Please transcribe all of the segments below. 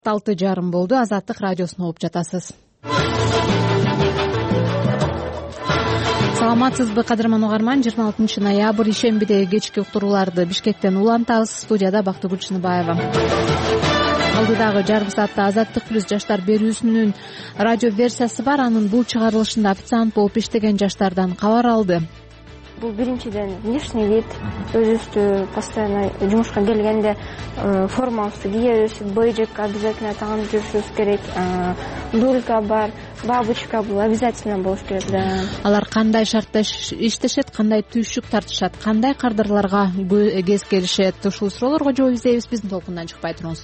6:30 болду. Азаттык радиосуна угуп жатасыз. Саламатсызбы кадырман угарман. 26 ноябрь ишембидеги кечки уктурууларды Бишкектен улантабыз. Студияда Бактыгүл Чыныбаева. Алдыдагы жарым саатта Азаттык плюс жаштар берүүсүнүн радио версиясы бар. Анын бул чыгарылышында официант болуп иштеген жаштардан кабар алды. Бул биринчиден внешний вид, өзүбүздү постоянно жумушка келгенде формабызды кийебиз, бейджик обязательно тагынып жүрүшүбүз керек, дулька бар, бабочка бул обязательно болуш керек. Да. Алар кандай шартта иштешет, кандай түйшүк тартышат, кандай кардарларга кез келишет? Ушул суроолорго жооп издейбиз. Биздин толкундан чыкпай туруңуз.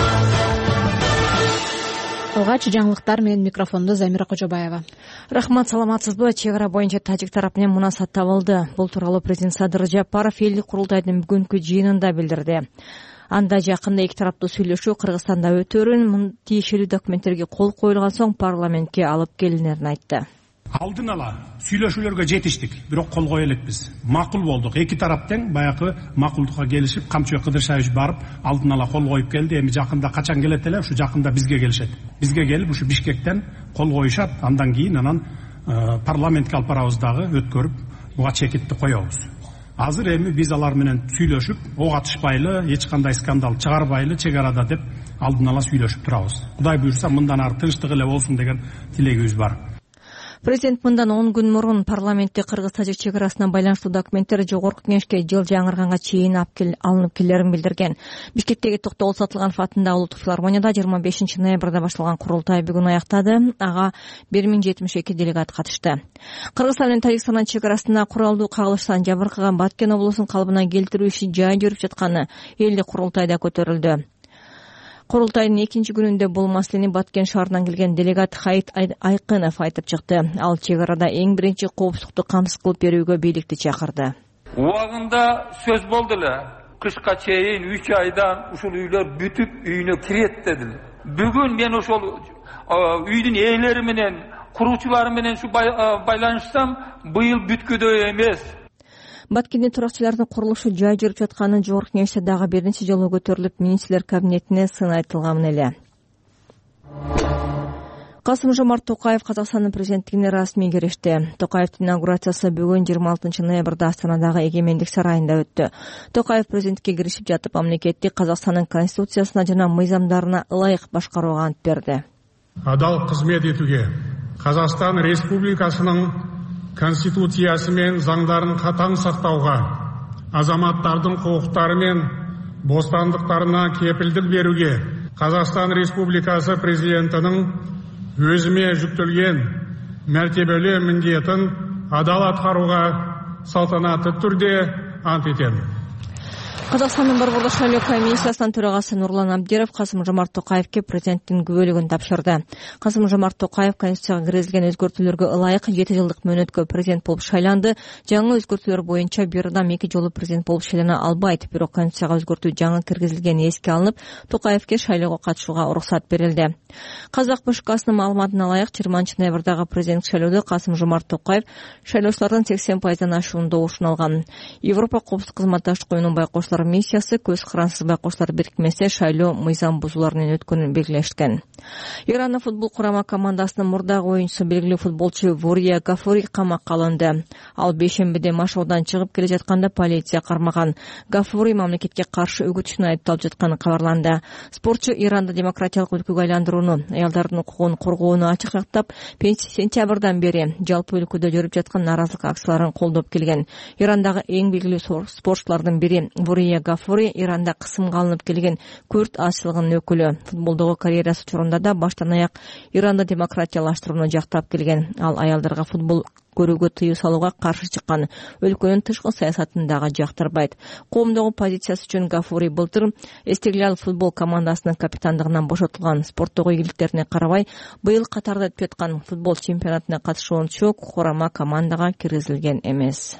Алгач жаңылыктар менен микрофондо Замира Кожобаева. Рахмат, саламатсызбы? Чек ара боюнча тажик тарап менен мунасат табылды. Бул тууралуу президент Садыр Жапаров элдик курултайдын бүгүнкү жыйынында билдирди. Анда жакында эки тараптуу сүйлөшүү Кыргызстанда өтөөрүн, тиешелүү документтерге кол коюлган соң парламентке алып келинерин айтты. Алдын ала сүйлөшүүлөргө жетиштик, бирок кол кое элекпиз. Макул болдук. Эки тарап тең баягы макулдукка келишип, Камчыбек Кыдыршаевич барып, алдын ала кол коюп келди. Эми жакында качан келет эле? Ушу жакында бизге келишет. Бизге келип, ушу Бишкектен кол коюшат. Андан кийин парламентке алып барабыз дагы, өткөрүп, буга чекитти коебуз. Азыр эми биз алар менен сүйлөшүп, ок атышпайлы, эч кандай скандал чыгарбайлы чек арада деп алдын ала сүйлөшүп турабыз. Кудай буйрса, мындан ары тынчтык эле болсун деген тилегибиз бар. Президент мындан 10 күн мурун парламентте Кыргыз-Тажик чек арасына байланыштуу документтер Жогорку Кеңешке жыл жаңырганга чейин алынып келерин билдирген. Бишкектеги Токтогул Сатылганов атындагы улуттук филармонияда 25 ноябрда башталган курултай бүгүн аяктады. Ага 1072 делегат катышты. Кыргызстан менен Тажикстандын чек арасында куралдуу кагылыштан жабыркаган Баткен облусун калыбына келтирүү иши жай жүрүп жатканы элдик курултайда көтөрүлдү. Курултайдын экинчи күнүндө бул маселени Баткен шаарынан келген делегат Хайт Айкынов айтып чыкты. Ал чек арада эң биринчи коопсуздукту камсыз кылып берүүгө бийликти чакырды. Убагында сөз болду эле. Кышка чейин 3 айдан ушул үйлөр бүтүп үйүнө кирет дедилер. Бүгүн мен ошол үйдүн ээлери менен, куруучулары менен ушу байланышсам, быйыл бүткүдөй эмес. Баткендин туракчылардын курулушу жай жүрүп жатканын Жогорку Кеңеште дагы биринчи жолу көтөрүлүп, министрлер кабинетине сын айтылган эле. Касым-Жомарт Токаев Казакстандын президенттигине расмий киришти. Токаевдин инаугурациясы бүгүн 26 ноябрда Астанадагы Эгемендик сарайында өттү. Токаев президентке киришип жатып, мамлекетти Казакстандын конституциясына жана мыйзамдарына ылайык башкарууга ант берди. Адал кызмет этүүгө, Казакстан Республикасынын Конституциясы мен заңдарын катаң сактауга, азаматтардын укуктары мен бостандыктарына кепилдик берүүгө, Казакстан Республикасы президентинин өзүмө жүктөлгөн мәртебелүү міндетін адал аткарууга салтанаттуу түрдө ант этем. Казакстандын Борборлук шайлоо комиссиясынын төрагасы Нурлан Абдиров Касым-Жомарт Токаевке президенттин күбөлүгүн тапшырды. Касым-Жомарт Токаев конституцияга киргизилген өзгөртүүлөргө ылайык 7 жылдык мөөнөткө президент болуп шайланды. Жаңы өзгөртүүлөр боюнча бир адам 2 жолу президент болуп шайлана албайт. Бирок конституцияга өзгөртүү жаңы киргизилгени эске алынып, Токаевке шайлоого катышууга уруксат берилди. Казак БШКсынын маалыматына ылайык 20 ноябрдагы президенттик шайлоодо Касым-Жомарт Токаев шайлоочулардын 80% ашуунун добушун алган. Европа коопсуздук кызматташтык уюмунун байкоочулар миссиясы көз карансыз байкоочулар бирикмеси шайлоо мыйзам бузууларынын өткөнүн белгилешкен. Иранның футбол курама командасынын мурдагы оюнчусу белгилүү футболчу Вурия Гафури камакка алынды. Ал бейшембиде машыгуудан чыгып келе жатканда полиция кармаган. Гафури мамлекетке каршы үгүтүшүн айыпталып жатканы кабарланды. Спортчу Иранды демократиялык өлкөгө айландырууну, аялдардын укугун коргоону ачыктап, сентябрдан бери жалпы өлкөдө жүрүп жаткан нааразылык акцияларын колдоп келген. Ирандагы эң белгилүү спортчулардын бири Вурия Гафури Иранда кысымга алынып келген Күрд асылыгынын өкүлү. Футболдогу карьерасы учурунда да баштан аяк Иранды демократиялаштырууну жактап келген. Ал аялдарга футбол көрүүгө тыюу салууга каршы чыккан. Өлкөнүн тышкы саясатын дагы жактырбайт. Коомдогу позициясы үчүн Гафури былтыр Эстеглал футбол командасынын капитандыгынан бошотулган. Спорттогу ийгиликтерине карабай, быйыл катарда өтүп жаткан футбол чемпионатына катышуучу курама командага киргизилген эмес.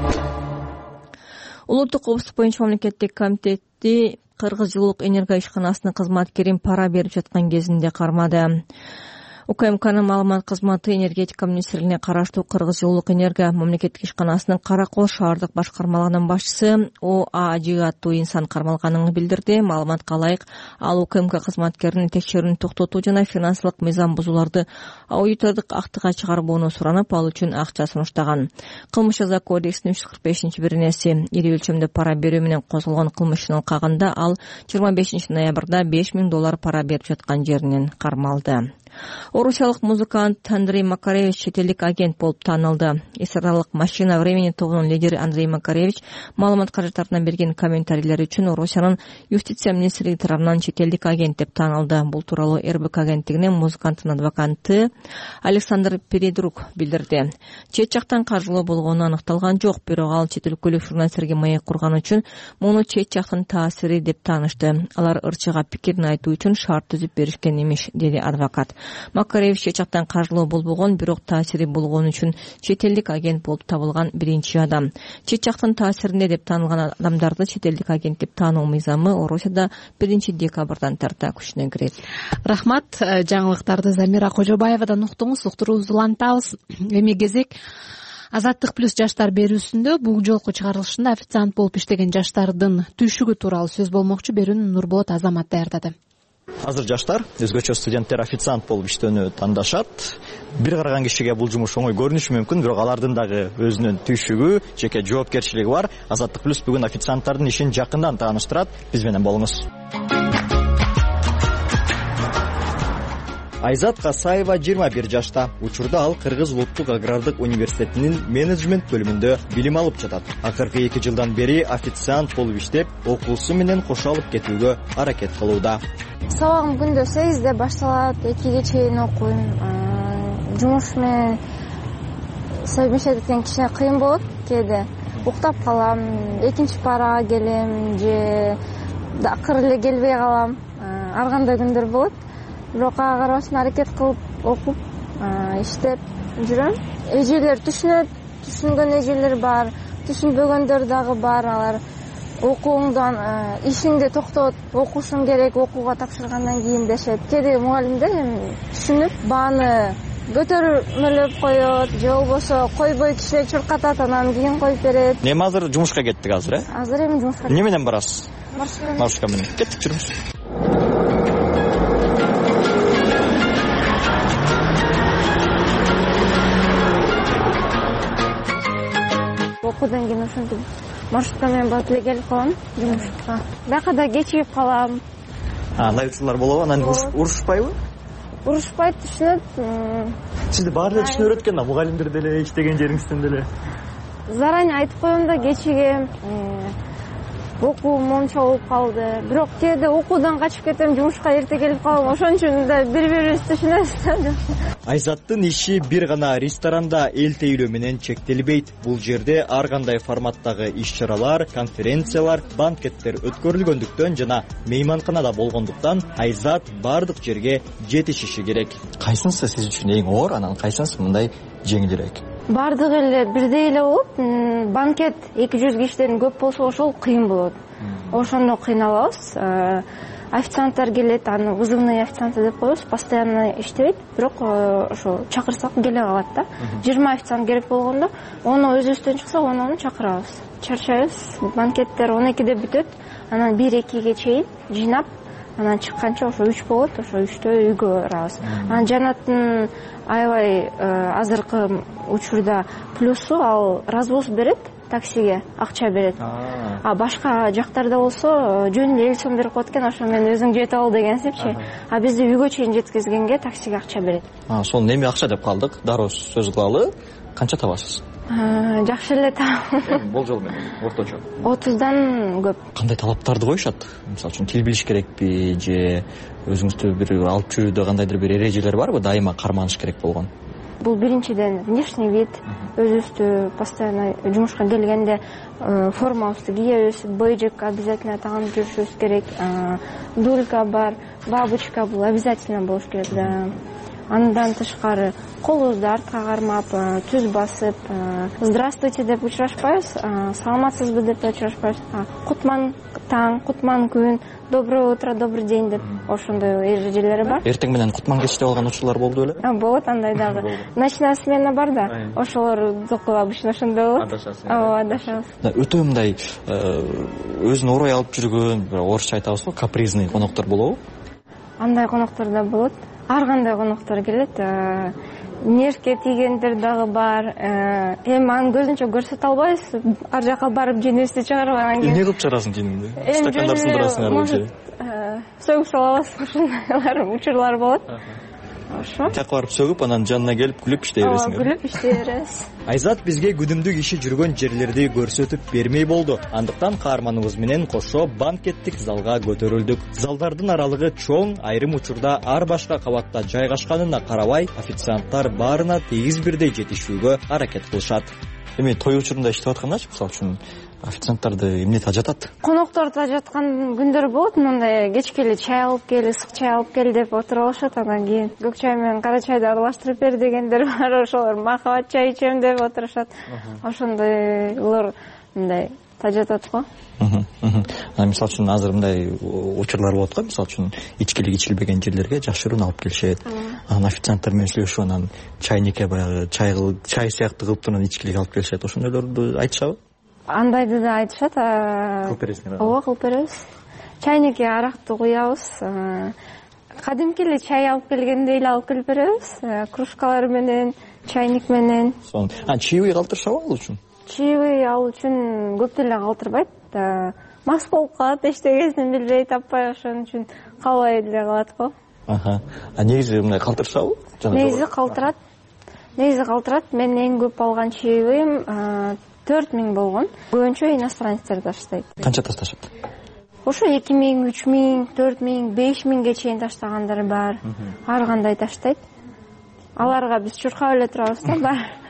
Улуттук коопсуздук боюнча мамлекеттик комитети Кыргыз жылуулук энерго ишканасынын кызматкерин пара берип жаткан кезинде кармады. УКМКнын маалымат кызматы энергетика министрлигине караштуу Кыргыз жылуулук энерго мамлекеттик ишканасынын Кара Кол шаардык башкармалыгынын башчысы ОАЖ аттуу инсан кармалганын билдирди. Маалыматка ылайык, ал УКМК кызматкеринин текшерүүнү токтотуу жана финансылык мыйзам бузууларды аудитордук актыга чыгарбоону суранып, ал үчүн акча сунуштаган. Кылмыш жаза кодексинин 345-биринеси ири өлчөмдө пара берүү менен козголгон кылмыштын ылкагында ал 25 ноябрда $5,000 пара берип жаткан жеринен кармалды. Орусиялык музыкант Андрей Макаревич четелдик агент болуп таанылды. Эстрадалык Машина времени тобунун лидери Андрей Макаревич маалымат каражаттарына берген комментарийлери үчүн Орусиянын юстиция министрлиги тарабынан четелдик агент деп таанылды. Бул тууралуу РБК агенттигинин музыканттын адвокаты Александр Передрук билдирди. Чет жактан каржылоо болгону аныкталган жок, бирок ал чет өлкөлүк журналисттерге маек курган үчүн муну чет жактын таасири деп таанышты. Алар ырчыга пикирин айтуу үчүн шарт түзүп беришкен эмиш, деди адвокат. Макаревич чет жактан каржылоо болбогон, бирок таасири болгон үчүн чет элдик агент болуп табылган биринчи адам. Чет жактын таасиринде деп таанылган адамдарды чет элдик агент деп таануу мыйзамы Орусияда 1-декабрдан тарта күчүнө кирет. Рахмат. Жаңылыктарды Замира Кожобаевадан уктуңуз. Уктуруубузду улантабыз. Эми кезек Азаттык плюс жаштар берүүсүндө бул жолку чыгарылышында официант болуп иштеген жаштардын түйшүгү тууралуу сөз болмокчу. Берүүнү Нурболот Азамат даярдады. Азыр жаштар, өзгөчө студенттер официант болуп иштөөнү тандашат. Бир караган кишиге бул жумуш оңой көрүнүшү мүмкүн, бирок алардын дагы өзүнүн түйшүгү, жеке жоопкерчилиги бар. Азаттык плюс бүгүн официанттардын ишин жакындан тааныштырат. Биз менен болуңуз. Айзат Касаева 21 жашта. Учурда ал Кыргыз Улуттук агрардык университетинин менеджмент бөлүмүндө билим алып жатат. Акыркы 2 жылдан бери официант болуп иштеп, окуусу менен кошо алып кетүүгө аракет кылууда. Сабагым күндө 8-де башталат, 2-ге чейин окуйм. Жумуш менен совмещать эткен кичине кыйын болот. Кээде уктап калам, экинчи парага келем же акыр эле келбей калам. Ар кандай күндөр болот. Бирок ага карабастан аракет кылып окуп, иштеп жүрөм. Эжелер түшүнгөн эжелер бар, түшүнбөгөндөр дагы бар. Алар окууңдан ишиңди токтот, окушуң керек, окууга тапшыргандан кийин дешет. Кээде мугалимдер эми түшүнүп, бааны көтөрмөлөп коет, же болбосо койбой кишилер чуркатат, анан кийин коюп берет. Эми азыр жумушка кеттик азыр, Азыр эми жумушка. Эмне менен барасыз? Маршрутка менен. Кеттик, жүрүңүз. Окуудан кийин ошентип маршрутка менен барып эле келип калам жумушка. Бакада кечигип калам. Андай учурлар болобу? Анан урушпайбы? Урушпайт, түшүнөт. Сизди баары эле түшүнүп өткөн да, мугалимдер деле, иштеген жериңизден деле. Заранее айтып коем да, кечигем. Окуу монча болуп калды. Бирок кээде окуудан качып кетем, жумушка эрте келип калам. Ошон үчүн да бири-бирибизди түшүнөбүз. Айзаттын иши бир гана ресторанда эл тейлөө менен чектелбейт. Бул жерде ар кандай форматтагы иш-чаралар, конференциялар, банкеттер өткөрүлгөндүктөн жана мейманканада болгондуктан Айзат бардык жерге жетишиши керек. Кайсынысы сиз үчүн эң оор, анан кайсынысы мындай жеңилирээк? Бардыгы эле бирдей эле болот. Банкет 200 кишиден көп болсо ошол кыйын болот. Ошондо кыйналабыз. Официанттар келет, аны вызывный официанты деп коебуз, постоянно иштебейт, бирок ошо чакырсак келе калат да. 20 официант керек болгондо, оны өзүбүздөн чыкса, оны чакырабыз. Чарчайбыз. Банкеттер 12-де бүтөт, анан 1-2-ге чейин жыйнап, анан чыкканча ошо 3 болот, ошо 3тө үйгө барабыз. Анан жанаттын аябай азыркы учурда плюсу, ал развоз берет, таксиге акча берет. А башка жактарда болсо жөн эле сом берип коет экен, ошо менен өзүң жетип ал дегенсипчи. А бизди үйгө чейин жеткизгенге таксиге акча берет. Сол эми акча деп калдык. Дароо сөз кылалы. Канча табасыз? Жакшы эле табам. Болжол менен орточо. 30дан көп. Кандай талаптарды коюшат? Мисалы үчүн тил билиш керекпи же өзүңүздө бир алып жүрүүдө кандайдыр бир эрежелер барбы? Дайыма карманыш керек болгон. Бул биринчиден внешний вид, өзүбүздү постоянно жумушка келгенде формабызды кийебиз, бейджик обязательно тагынып жүрүшүбүз керек. Дулька бар, бабочка бул обязательно болуш керек да. Андан тышкары колубузду артка кармап, түз басып, здравствуйте деп учурашпайбыз, саламатсызбы деп учурашпайбыз. Кутман таң, кутман күн, доброе утро, добрый день деп ошондой эрежелери бар. Эртең менен кутман кеч деп алган учурлар болду беле? Болот андай дагы. Ночная смена бар да, ошолор зокул обычно ошондой болот. Адашасыз. Адашабыз. Өтө мындай өзүн орой алып жүргөн, орусча айтабыз го, капризный коноктор болобу? Андай коноктор да болот. Ар кандай коноктор келет. Нерке тийгендер дагы бар. Эми анын көзүнчө көрсөтө албайбыз. Ар жака барып жеңести чыгарып анан кийин. Эмне кылып чыгарасың жеңиңди? Стакандар сындырасыңар же? Сөгүп салабыз, ошондой учурлар болот. Ошо. Жака барып сөгүп, анан жанына келип күлүп иштей бересиңер. Күлүп иштей беребиз. Айзат бизге күнүмдүк иши жүргөн жерлерди көрсөтүп бермей болду. Андыктан каарманыбыз менен кошо банкеттик залга көтөрүлдүк. Залдардын аралыгы чоң, айрым учурда ар башка кабатта жайгашканына карабай, официанттар баарына тегиз бирдей жетишүүгө аракет кылышат. Эми той учурунда иштеп аткандачы, мисалы үчүн официанттарды эмне тажатат? Коноктор тажаткан күндөр болот, мындай кечке эле чай алып кел, ысык чай алып кел деп отуруп алышат, анан кийин көк чай менен кара чайды аралаштырып бер дегендер бар, ошолор махабат чай ичем деп отурушат. Ошондойлор мындай тажатат го. Мисалы үчүн азыр мындай учурлар болот го, мисалы үчүн ичкилик ичилбеген жерлерге жашыруун алып келишет. Анан официанттар менен сүйлөшүп, анан чайникке баягы чай сыяктуу кылып турган ичкилик алып келишет. Ошондойлорду айтышабы? Андайды да айтышат. Кылып бересиңер? Ооба, кылып беребиз. Чайникке аракты куябыз. Кадимки эле чай алып келгендей эле алып келип беребиз. Кружкалар менен, чайник менен. Чаевый калтырышабы ал үчүн? Чаевый ал үчүн көп деле калтырбайт. Мас болуп калат, эчтегесин билбей таппай, ошон үчүн калбай эле калат го. Негизи мындай калтырышабы? Негизи калтырат. Мен эң көп алган чаевыйым 4000 болгон. Көбүнчө иностранецтер таштайт. Канча ташташат? Ошо 2000, 3000, 4000, 5000ге чейин таштагандар бар. Ар кандай таштайт. Аларга биз чуркап эле турабыз да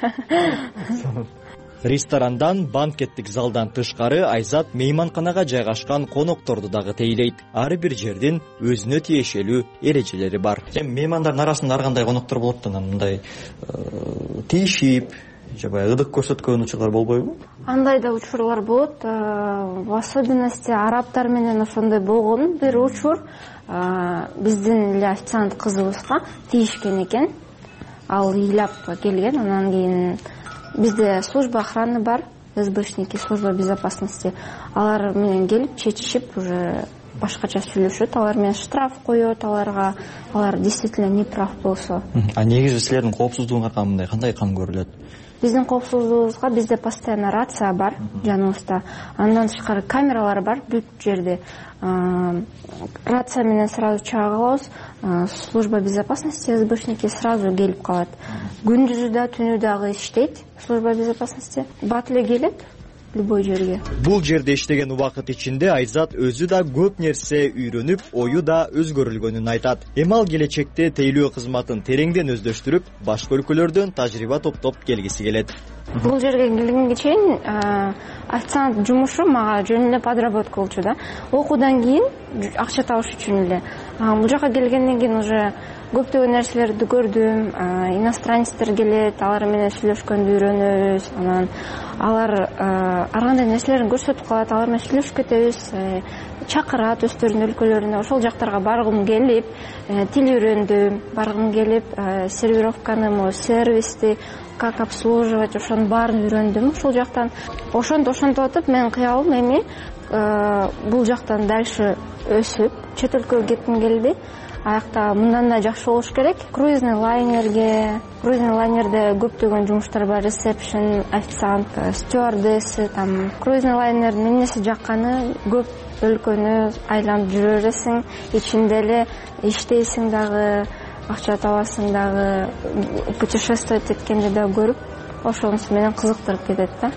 бар. Ресторандан, банкеттик залдан тышкары Айзат мейманканага жайгашкан конокторду дагы тейлейт. Ар бир жердин өзүнө тиешелүү эрежелери бар. Меймандардын арасында ар кандай коноктор болот да, мындай тийишип, же баягы ыдык көрсөткөн учурлар болбойбу? Андай да учурлар болот. В особенности арабтар менен ошондой болгон бир учур. Биздин эле официант кызыбызга тийишкен экен. Ал ыйлап келген, анан кийин бизде служба охраны бар, СБшники, служба безопасности. Алар менен келип чечишип, уже башкача сүйлөшөт, алар менен штраф коёт аларга, алар действительно не прав болсо. Негизи силердин коопсуздугуңарга мындай кандай кам көрүлөт? Биздин коопсуздугубузга бизде постоянно рация бар жаныбызда. Андан тышкары камералар бар бүт жерде. Рация менен сразу чыга калабыз. Служба безопасности, СБшники сразу келип калат. Күндүзү да, түнү дагы иштейт служба безопасности. Бат эле келет любой жерге. Бул жерде иштеген убакыт ичинде Айзат өзү да көп нерсе үйрөнүп, ою да өзгөрүлгөнүн айтат. Эми ал келечекте тейлөө кызматын тереңден өздөштүрүп, башка өлкөлөрдөн тажрыйба топтоп келгиси келет. Бул жерге келгенге чейин официант жумушу мага жөн эле подработка болчу да. Окуудан кийин акча табыш үчүн эле. Бул жака келгенден кийин уже көптөгөн нерселерди көрдүм. Иностранецтер келет, алар менен сүйлөшкөндү үйрөнөбүз. Анан алар ар кандай нерселерин көрсөтүп калат, алар менен сүйлөшүп кетебиз. Чакырат өздөрүнүн өлкөлөрүнө. Ошол жактарга баргым келип, тил үйрөндүм. Баргым келип, сервировканы, сервисти, как обслуживать, ошонун баарын үйрөндүм ошол жактан. Ошентип атып, менин кыялым эми бул жактан дальше өсүп, чет өлкөгө кетким келди. Аякта мындан да жакшы болуш керек. Круизный лайнерде көптөгөн жумуштар бар, ресепшн, официант, стюардессы, круизный лайнердин эмнеси жакканы, көп өлкөнү айланып жүрө бересиң, ичинде эле иштейсиң дагы, акча табасың дагы, путешествовать эткенди да көрүп, ошонусу менен кызыктырып кетет да.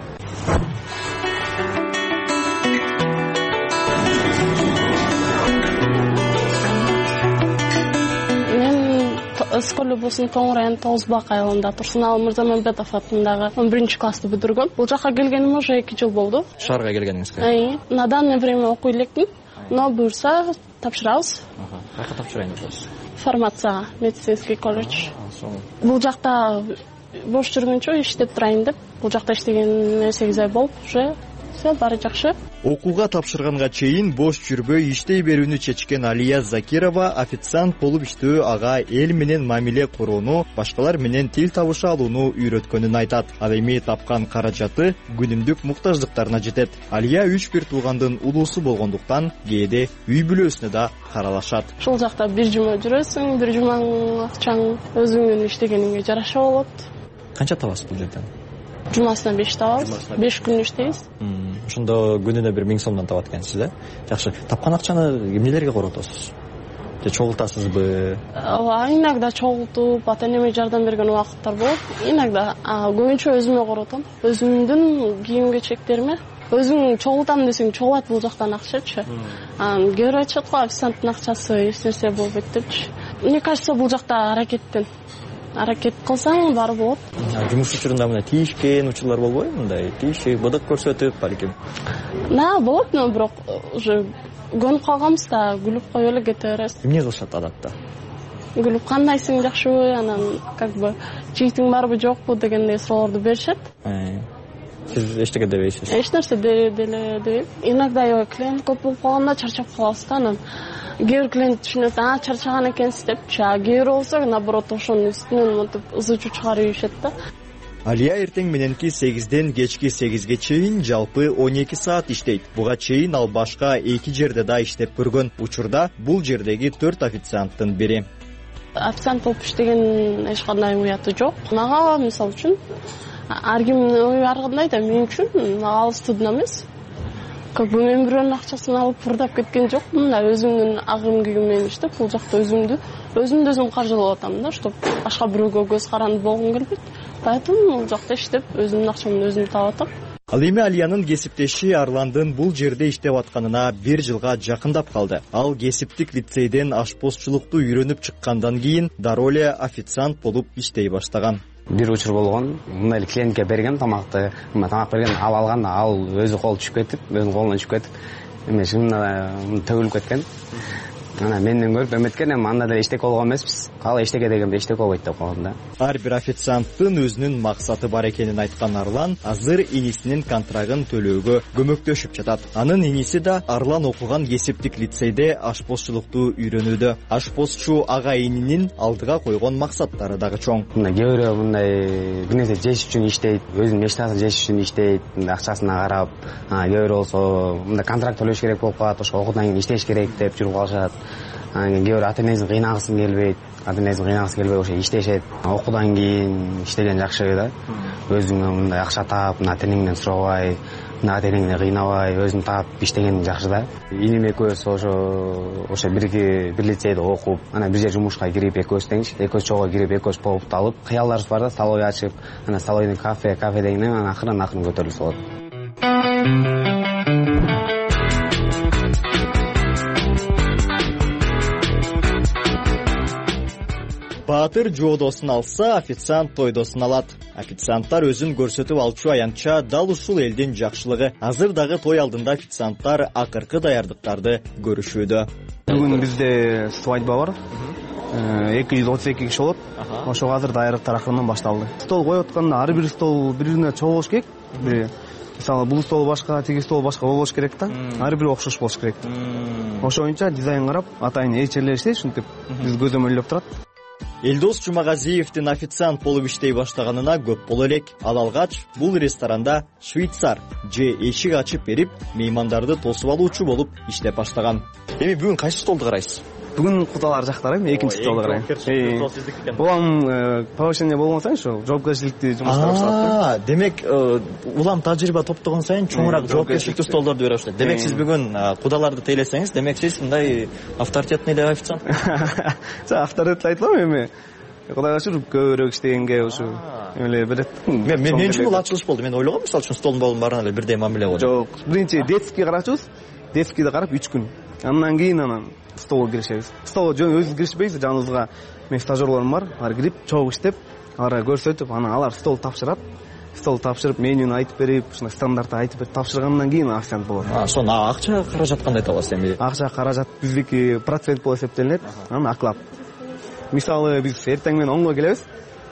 Сколь болсун Тоң району Тоғыз Бак айылында Турсуналы Мырзамамбетов атындагы 11 классты бүтүргөм. Бул жака келгеним уже 2 жыл болду. Шаарга келгениңизге? На данное время окуй электим, но буюрса тапшырабыз. Кайка тапшырайын депсиз? Фармацияга, медицинский колледж. Бул жакта бош жүргөнчө иштеп турайын деп, бул жакта иштегениме 8 ай болуп, уже все баары жакшы. Окууга тапшырганга чейин бош жүрбөй иштей берүүнү чечкен Алия Закирова официант болуп иштөө ага эл менен мамиле курууну, башкалар менен тил табыша алууну үйрөткөнүн айтат. Ал эми тапкан каражаты күнүмдүк муктаждыктарына жетет. Алия 3 туугандын улуусу болгондуктан кээде үй бүлөсүнө да каралашат. Ушул жакта бир жума жүрөсүң, бир жумаң акчаң өзүңдүн иштегениңе жараша болот. Канча табасыз бул жерден? Жумасына 5 табабыз, 5 күн иштейбиз. Ошондо күнүнө бир 1000 сомдон табат экенсиз, да? Жакшы. Тапкан акчаны эмнелерге коротосуз? Же чогултасызбы? Иногда чогултуп, ата-энеме жардам берген убакыттар болот. Иногда көбүнчө өзүмө коротом. Өзүмдүн кийим-кечектериме. Өзүң чогултам десең чогулат бул жактан акчачы. Кээ бир айтышат го, официанттын акчасы эч нерсе болбойт депчи. Мне кажется, бул жакта аракет кылсаң баары болот. Жумуш учурунда мына тийишкен учурлар болбойбу? Мындай тийишип, быдык көрсөтүп, балким. Болот, но бирок уже көнүп калганбыз да, күлүп коюп эле кете беребиз. Эмне кылышат адатта? Күлүп кандайсың, жакшыбы, анан жыйтың барбы, жокпу дегендей суроолорду беришет. Сиз эчтеке дебейсиз? Эч нерсе деле дебейм. Иногда клиент көп болуп калганда чарчап калабыз да, анан кээ бир клиент түшүнөт, чарчаган экенсиз депчи. Кээ бир болсо наоборот ошонун үстүнөн мынтип ызы-чуу чыгарып ийишет да. Алия эртең мененки 8ден кечки 8ге чейин жалпы 12 саат иштейт. Буга чейин ал башка 2 жерде да иштеп көргөн. Учурда бул жердеги 4 официанттын бири. Официант болуп иштеген эч кандай уяты жок. Мага мисалы үчүн ар кимдин ою ар кандай да, мен үчүн алыстыдын эмес. Мен бирөөнүн акчасын алып бурдап кеткен жокмун да, өзүмдүн агым-күйүм менен иштеп, бул жакта өзүмдү каржылап атам да, чтоб башка бирөөгө көз каранды болгум келбейт. Поэтому бул жакта иштеп, өзүмдүн акчамды өзүм таап атам. Ал эми Алиянын кесиптеши Арландын бул жерде иштеп атканына 1 жылга жакындап калды. Ал кесиптик лицейден ашпозчулукту үйрөнүп чыккандан кийин дароо эле официант болуп иштей баштаган. Бир учур болгон, мындай клиентке берген тамак берген, алган, ал өзү колу түшүп кетип, өзүнүн колунан түшүп кетип, төгүлүп кеткен. Менден көрүп эметкен, анда деле иштек болгон эмеспиз. Кала иштеке дегенде иштек болбойт деп койгон да. Ар бир официанттын өзүнүн максаты бар экенин айткан Арлан азыр инисинин контрагын төлөөгө көмөктөшүп жатат. Анын иниси да Арлан окуган кесиптик лицейде ашпозчулукту үйрөнүүдө. Ашпозчу ага ининин алдыга койгон максаттары дагы чоң. Кээ бирөө мындай бир нерсе жеш үчүн иштейт, өзүнүн мечтасын жеш үчүн иштейт, акчасына карап, кээ бирөө болсо мындай контракт төлөш керек болуп калат, ошо окуудан кийин иштеш керек деп жүрүп калышат. Кээ бирөө ата-энесин кыйнагысы келбейт, ошо иштешет. Окуудан кийин иштеген жакшы да. Өзүңө мындай акча таап, ата-энеңден сурабай, ата-энеңди кыйнабай, өзүң таап иштеген жакшы да. Иним экөөбүз ошо бир лицейде окуп, бир жер жумушка кирип, экөөбүз чогуу кирип, экөөбүз попуп алып, кыялдарыбыз бар да, столовый ачып, столовыйдын кафе дегенде акырын көтөрүлүп болот. Баатыр жоодосун алса, официант тойдосун алат. Официанттар өзүн көрсөтүп алчу аянтча дал ушул элдин жакшылыгы. Азыр дагы той алдында официанттар акыркы даярдыктарды көрүшүүдө. Бүгүн бизде свадьба бар. 232 киши болот. Ошого азыр даярдыктар акырынан башталды. Стол коюп атканда ар бир стол бири-бирине чогуу болуш керек. Мисалы бул стол башка, тиги стол башка болуш керек да. Ар бири окшош болуш керек. Ошо боюнча дизайн карап, атайын эчелер иштейт, ушинтип биз көзөмөлдөп турат. Элдос Жумагазиевдин официант болуп иштей баштаганына көп боло элек. Ал алгач бул ресторанда швейцар же эшик ачып берип, меймандарды тосуп алуучу болуп иштеп баштаган. Эми бүгүн кайсы столду карайсыз? Бүгүн кудалар жактар, экинчи столду карайм. Улам повышение болгон сайын ошо жоопкерчиликтүү жумуштар башталат. Демек, улам тажрыйба топтогон сайын чоңураак жоопкерчиликтүү столдорду бере баштайт. Демек сиз бүгүн кудаларды тейлесеңиз, демек сиз мындай авторитетный деп официант. Авторитет айтылам эми. Кудайга шүгүр көбүрөөк иштегенге ушу эмеле берет. Мен үчүн бул ачылыш болду. Мен ойлогом, мисалы үчүн столдун болуп барына эле бирдей мамиле болду. Жок, биринчи детский карачубуз. Детскийди карап 3 күн. Андан кийин столго киришебиз. Столго жөн өзүбүз киришпейбиз, жаныбызга мен стажерлорум бар, алар кирип, чогуу иштеп, аларга көрсөтүп, анан алар стол тапшырат. Стол тапшырып, менюну айтып берип, ушундай стандартты айтып берип тапшыргандан кийин официант болот. Ошону акча каражат кандай табасыз эми? Акча каражат биздики процент болуп эсептелинет, анан оклад. Мисалы биз эртең менен 10го келебиз.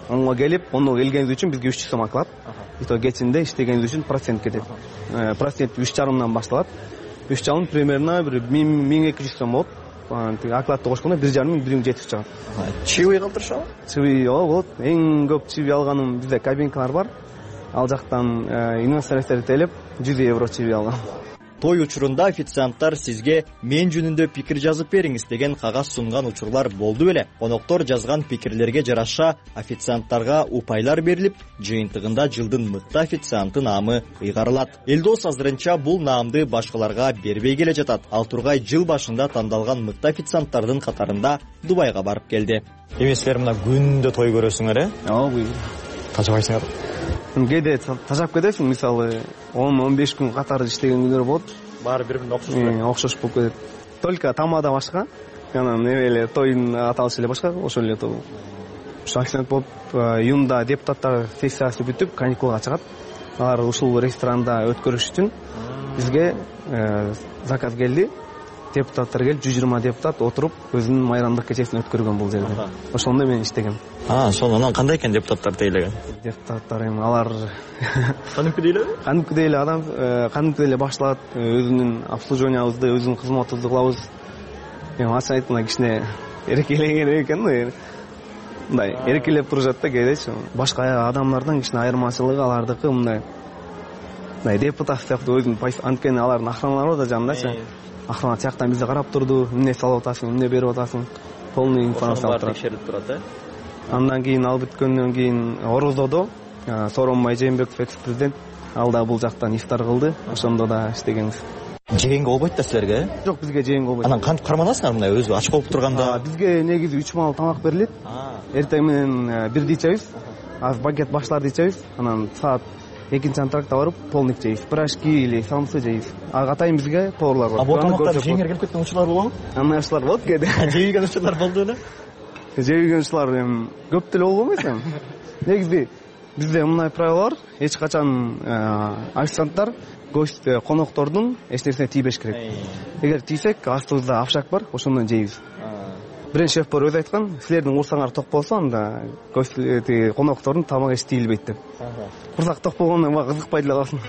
онго келип, ону келгениз үчүн бизге 300 сом акылат. И то кечинде иштегениз үчүн процент кетет. Процент 3,5 башталат. 3,5 примерно 1200 сом болот. Акылатты кошкондо 1,5-1700 чыгат. Чиби калтырышабы? Чиби болот. Эң көп чиби алганым бизде кабинкалар бар. Ал жактан инвесторлор телеп 100 евро чиби алгам. Той учурунда официанттар сизге мен жөнүндө пикир жазып бериңиз деген кагаз сунган учурлар болду беле? Коноктор жазган пикирлерге жараша официанттарга упайлар берилип, жыйынтыгында жылдын мыкты официанты наамы ыйгарылат. Элдос азырынча бул наамды башкаларга бербей келе жатат. Ал Тургай жыл башында тандалган мыкты официанттардын катарында Дубайга барып келди. Эми силер мына күндө той көрөсүңөр, Ооба. Тажабайсыңар? Кээде тажап кетесиң, мисалы 10-15 күн катары иштеген күндөр болот. Баары бири-бирине окшош. Окшош болуп кетет. Только тамада башка, анан неме эле тоюн аталышы эле башка, ошол эле той. Ушу акцент болуп, июнда депутаттар сессиясы бүтүп, каникулга чыгат. Алар ушул ресторанда өткөрүш үчүн бизге заказ келди. Депутаттар келип, 120 депутат отуруп, өзүнүн майрамдык кечесин өткөргөн бул жерде. Ошондо мен иштегем. Сонун кандай экен депутаттар дейлеген? Депутаттар эми алар кандайкы дейлеби? Кандайкы эле адам, кандайкы эле башталат, өзүнүн обслуживаниябызды, өзүнүн кызматыбызды кылабыз. Эми ачык айтканда кичине эркелеген экен да. Мындай эркелеп турушат да кээдечи. Башка адамдардан кичине айырмачылыгы алардыкы мындай депутат сыяктуу өзүнүн анткени алардын охраналары да жанындачы. Охрана тияктан бизди карап турду, эмне салып атасың, эмне берип атасың, полный информация алып турат. Текшерип турат, Андан кийин ал бүткөндөн кийин Орозодо Сооронбай Жээнбеков экс-президент ал да бул жактан ифтар кылды. Ошондо да иштегенбиз. Жегенге болбойт да силерге? Жок, бизге жегенге болбойт. Анан кантип карманасыңар мындай өзү ач болуп турганда? Бизге негизи 3 маал тамак берилет. Эртең менен бирди ичебиз. Азыр багет башларды ичебиз. Анан саат 2-нчи антрактта барып полник жейбиз. Пирожки или самсы жейбиз. Атайын бизге поварлар бар. Бул тамактарды жеңер келип кеткен учурлар болобу? Ушулар болот кээде. Жейген учурлар болду эле? Жейген учурлар эми көп деле болбойт эми. Негизи бизде мындай правила бар. Эч качан официанттар гость коноктордун эч нерсене тийбеш керек. Эгер тийсек, астыбызда авшак бар, ошондон жейбиз. Биринчи шеф бар өзү айткан, силердин курсаңар ток болсо, анда гость коноктордун тамагы эч тийилбейт деп. Курсак ток болгондо кызыкпай деле калсын.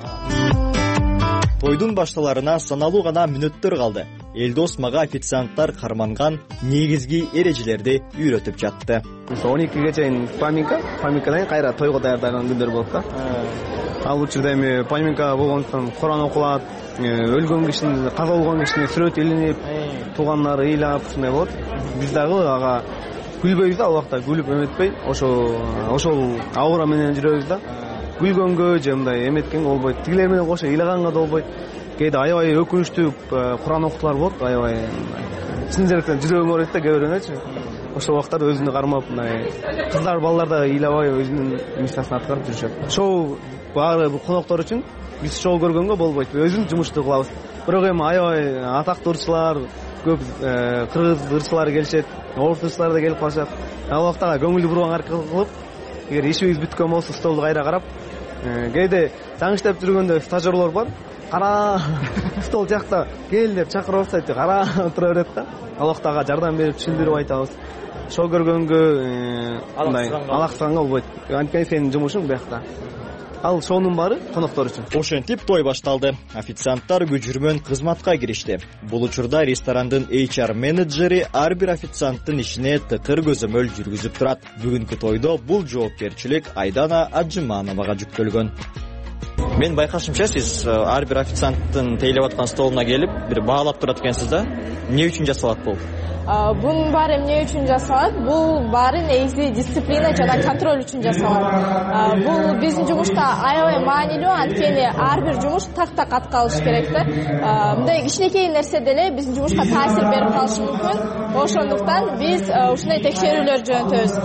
Тойдун башталарына саналуу гана мүнөттөр калды. Элдос мага официанттар карманган негизги эрежелерди үйрөтүп жатты. 12ге чейин паминкадан кийин кайра тойго даярдаган күндөр болот да. Ал учурда эми паминка болгондуктан Куран окулат, өлгөн кишинин, каза болгон кишинин сүрөтү илинип, туугандары ыйлап ушундай болот. Биз дагы ага күлбөйбүз да, ал убакта күлүп эметпей, ошол аура менен жүрөбүз да. Күлгөнгө же мындай эметкенге болбойт. Тигилер менен кошо ыйлаганга да болбойт. Кээде аябай өкүнүчтүү Куран окутуулар болот, аябай чын жүрөктөн жүрөгүм ооруйт да кээ бирөөнөчү. Ошол убактар өзүнү кармап, мындай кыздар, балдар да ыйлабай өзүнүн миссиясын аткарып жүрүшөт. Шоу баары коноктор үчүн биз шоу көргөнгө болбойт. Өзүбүз жумушту кылабыз. Бирок эми аябай атактуу ырчылар, көп кыргыз ырчылары келишет, орус ырчылары да келип калышат. Ал убакта көңүлдүү бурганга аракет кылып, эгер ишибиз бүткөн болсо столду кайра карап, кээде таң иштеп жүргөндө стажерлор бар. Кара стол жакта кел деп чакырып атсайт, кара тура берет да. Ал убактага жардам берип түшүндүрүп айтабыз. Шоу көргөнгө мындай алаксанга болбойт. Анткени сенин жумушуң биякта. Ал шоунун баары коноктор үчүн. Ошентип той башталды. Официанттар күжүрмөн кызматка киришти. Бул учурда ресторандын HR менеджери ар бир официанттын ишине тыкыр көзөмөл жүргүзүп турат. Бүгүнкү тойдо бул жоопкерчилик Айдана Аджымановага жүктөлгөн. Мен байкашымча сиз ар бир официанттын тейлеп аткан столуна келип, бир баалап турат экенсиз да. Эмне үчүн жасалат бул? Бунун баары эмне үчүн жасалат? Бул баары негизи дисциплина жана контроль үчүн жасалат. Бул биздин жумушта аябай маанилүү, анткени ар бир жумуш так аткарылыш керек да. Мындай кичинекей нерсе деле биздин жумушка таасир берип калышы мүмкүн. Ошондуктан биз ушундай текшерүүлөр жөнөтөбүз.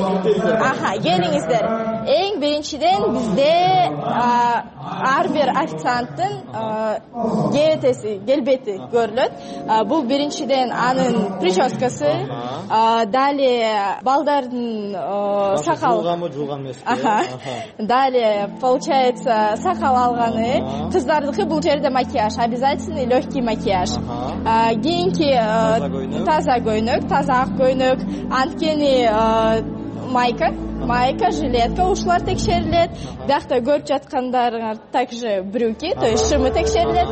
Келиңиздер. Эң биринчиден бизде ар бир официанттын келбети көрүлөт. Бул биринчиден анын прическасы, далее балдардын сакал жууган эмес. Далее получается сакал алганы, кыздардыкы бул жерде макияж, обязательный легкий макияж. Кийинки таза көйнөк, таза ак көйнөк, анткени майка майка, жилетка ушулар текшерилет. Биякта көрүп жаткандарыңар также брюки, то есть шымы текшерилет.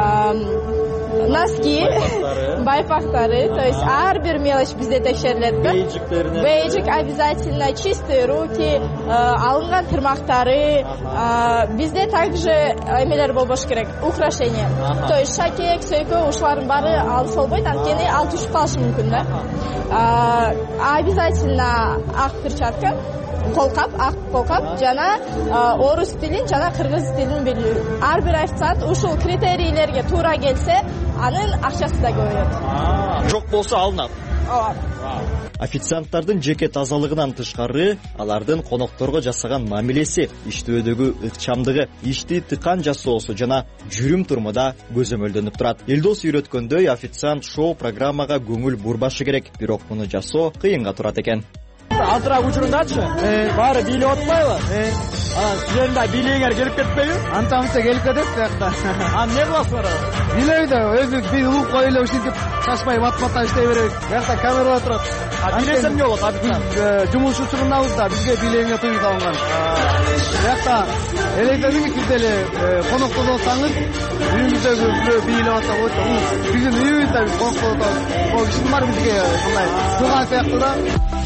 Носки, байпактары, то есть ар бир мелочь бизде текшерилет. Бейджик обязательно, чистые руки, алынган тырмактары. Бизде также эмелер болбош керек, украшения. То есть шакек, сөйкө ушулардын баары алып болбойт, анткени ал түшүп калышы мүмкүн да. Обязательно ак перчатка, колкап, ак колкап жана орус тилин жана кыргыз тилин билүү. Ар бир официант ушул критерийлерге туура келсе, анын акчасы да көбөйөт. Жок болсо алынат. Ооба. Официанттардын жеке тазалыгынан тышкары, алардын конокторго жасаган мамилеси, иштөөдөгү ыкчамдыгы, ишти тыкан жасоосу жана жүрүм турмуда көзөмөлдөнүп турат. Элдос үйрөткөндөй, официант шоу программага көңүл бурбашы керек, бирок муну жасоо кыйынга турат экен. Алтыраак учурундачы баары бийлеп атпайбы? Силердин да бийлегиңер келип кетпейби? Анта-мынта келип кетет биякта. Эмне кыласыңар? Бийлейби да, өзүбүз биз улуп коюп эле ушинтип шашпай бат-баттап иштей беребиз. Биякта камера турат. Бийлесе эмне болот официант? Жумуш учурунабыз да бизге бийлегиңе тыюу салынган. Биякта электедиңиз сиз деле конокто болсоңуз, үйүңүздөгү бирөө бийлеп атса болот. Биздин үйүбүз да биз конокто болсок, бул кишинин баары бизге мындай сыйган сыяктуу да.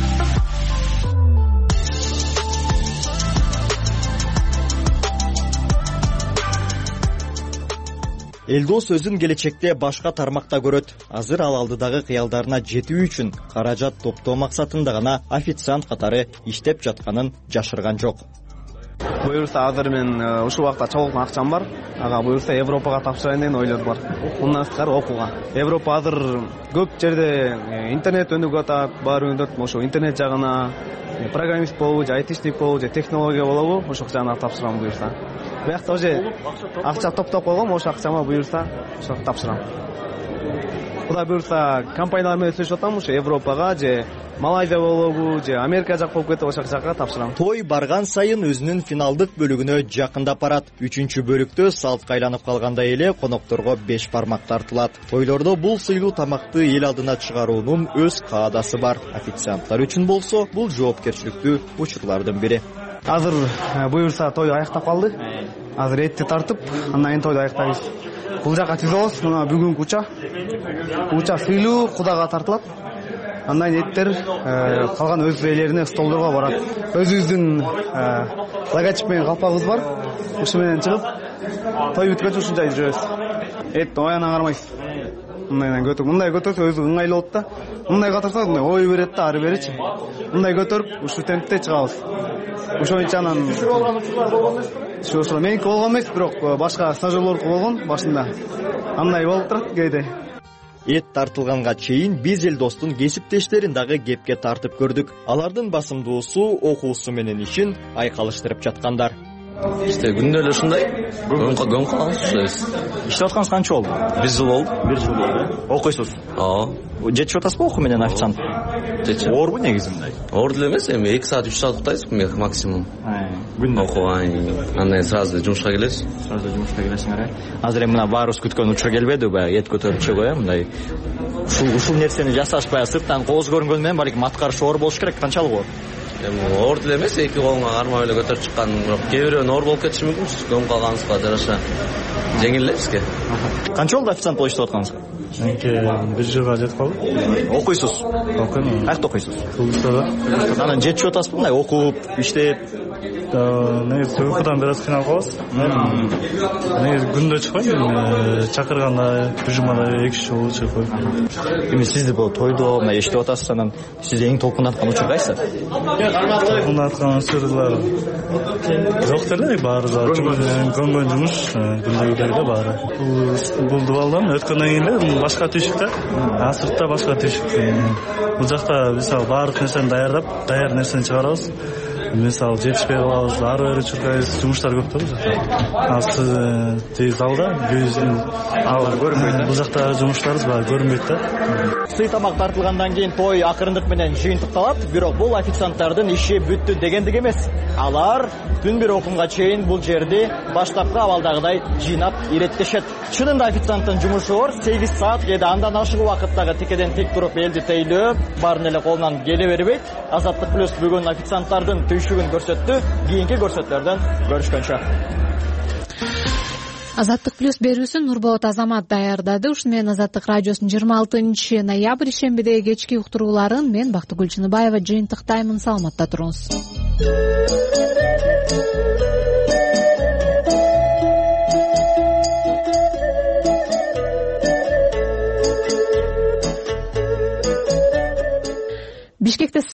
Элдос өзүн келечекте башка тармакта көрөт. Азыр ал алдыдагы кыялдарына жетүү үчүн каражат топтоо максатында гана официант катары иштеп жатканын жашырган жок. Буюрса азыр мен ушул убакта чогулган акчам бар. Ага буюрса Европага тапшырайын деген ойлор бар. Мындан сырткары окууга. Европа азыр көп жерде интернет өнүгүп атат, баары өнүгөт. Ошо интернет жагына программист болобу, же айтишник болобу, же технология болобу, ошол жагына тапшырам буюрса. Биякта уже акча топтоп койгом, ошол акчама буюрса ошо тапшырам. Кудай буюрса компаниялар менен сүйлөшүп атам, ошо Европага же Малайзия болобу, же Америка жак болуп кетип ошол жакка тапшырам. Той барган сайын өзүнүн финалдык бөлүгүнө жакындап барат. 3-бөлүктө салтка айланып калгандай эле конокторго 5 бармак тартылат. Тойлордо бул сыйлуу тамакты эл алдына чыгаруунун өз каадасы бар. Официанттар үчүн болсо бул жоопкерчиликтүү учурлардын бири. Азыр буюрса той аяктап калды. Азыр этти тартып, андан кийин тойду аяктайбыз. Бул жака түзөбүз, мына бүгүнкү уча. Уча сыйлуу Кудайга тартылат. Андан кийин эттер калган өз ээлерине столдорго барат. Өзүбүздүн логотип менен калпагыбыз бар. Ушу менен чыгып, той бүткөчө ушунча жүрөбүз. Эт ояна кармайсыз. Мындай көтөрсө өзү ыңгайлуу болот да. Мындай катырса мындай ой берет да, ары беречи. Мындай көтөрүп, ушу темпте чыгабыз. Ошончо анан ошо меники болгон эмес, бирок башка стажерлордуку болгон башында. Андай болуп турат кээде. Эт тартылганга чейин биз Элдостун кесиптештерин дагы кепке тартып көрдүк. Алардын басымдуусу окуусу менен ишин айкалыштырып жаткандар. Күндө эле ушундай. Көң калабыз. Иштеп атканыңыз канча болду? 1 жыл болду. 1 жыл болду. Окуйсуз? Ооба. Жетип атасызбы окуу менен официант? Жетип. Оорбу негизи мындай? Оор деле эмес, эми 2 саат 3 саат уктайсыз максимум. Күндө окууга, андан сразу жумушка келесиз. Сразу жумушка келесиңер. Азыр эми мына баарыбыз күткөн учур келбеди, баягы эт көтөрүп чыгуу, мындай. Ушул нерсени жасаш баягы сырттан кооз көрүнгөн менен балким аткарышы оор болуш керек, канчалык оор? Эми оор деле эмес, 2 колуңа кармап эле көтөрүп чыккан, бирок кээ бирөө оор болуп кетиши мүмкүн. Көң калганыбызга жараша жеңил эле бизге. Канча болду официант болуп иштеп атканыңызга? 1 жылга жетип калды. Окуйсуз? Окуйм. Кайда окуйсуз? Кылдыкта. Анан жетип атасызбы мындай окуп, иштеп? Негизи окуудан бир аз кыйналып калабыз. Негизи күндө чыкпайм, чакырганда жумада 2 жолу чыгып коем. Эми сизди бул тойдо мына иштеп атасыз, анан сизди эң толкундаткан учур кайсы? Толкундаткан учурлар жок деле, баары көңгөн жумуш, күндөгүдөй баары. Бул дубалдан өткөндөн кийин эле башка түйшүк да, сыртта башка түйшүк. Бул жакта мисалы баардык нерсени даярдап, даяр нерсени чыгарабыз. мисалы жетишпей калабыз, ары бери чуркайбыз, жумуштар көп да бул жакта. Ал тиги залда бул жактагы жумуштарыбыз баягы көрүнбөйт да. Сый тамак тартылгандан кийин той акырындык менен жыйынтыкталат, бирок бул официанттардын иши бүттү дегендик эмес. Алар түн бир окунга чейин бул жерди баштапкы абалдагыдай жыйнап иреттешет. Чынында официанттын жумушу оор, 8 саат кээде андан ашык убакыттагы текеден тек туруп элди тейлөө баарын эле колунан келе бербейт. Азаттык плюс бүгүн официанттардын түйшүгүн көрсөттү. Кийинки көрсөтүүлөрдөн көрүшкөнчө. Азаттык плюс берүүсүн Нурболот Азамат даярдады. Ушуну менен Азаттык радиосунун 26 ноябрь ишембидеги кечки уктурууларын мен Бактыгүл Чыныбаева жыйынтыктаймын. Саламатта туруңуз. Бишкекте